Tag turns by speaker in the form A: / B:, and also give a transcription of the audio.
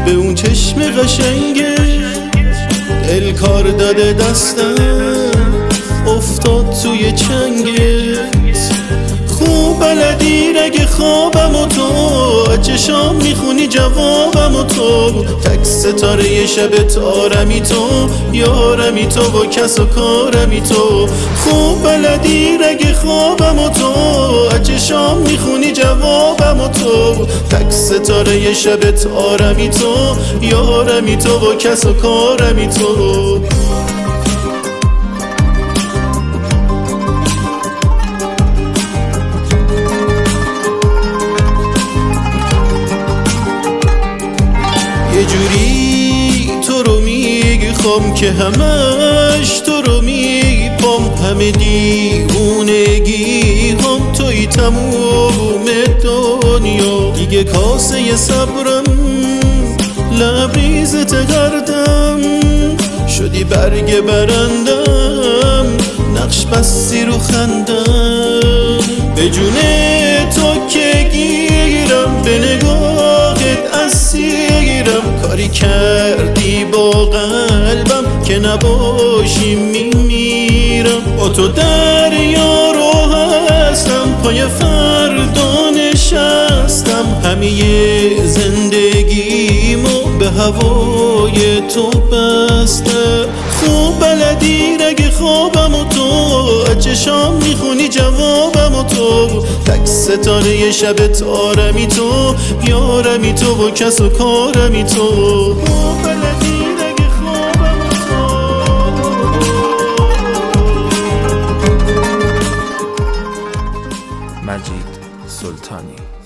A: به اون چشم قشنگه دل کار داده دستم افتاد توی چنگت خوب بلدی رگ خوابم و تو چشام میخونی جوابم و تو تک ستاره شب تارمی تو یارمی تو و کس و کارمی تو خوب بلدی رگ خوابم و تو چشام میخونی جوابم و تو تک ستاره شب تارمی تو یارمی تو و کس و کارمی تو یه جوری تو رو میخوام که همش تو رو میپام همه دیوونگی هم توی تموم دنیا دیگه کاسه صبرم لبریزت گردم شدی برگ برندم نقش بستی رو خندم به جون تو که گیرم به نگاهت اسیرم کاری کردی با قلبم که نباشی میمیرم با تو دریا رو هستم پای فردا نشستم همه زندگیمو به هوای تو بستم خوب بلدی رگ خوابم و تو چشام میخونی جوابم و تو تک ستاره شب تارمی تو یارمی تو و کس و کارمی تو خوب بلدی رگ خوابم و تو
B: مجید سلطانی.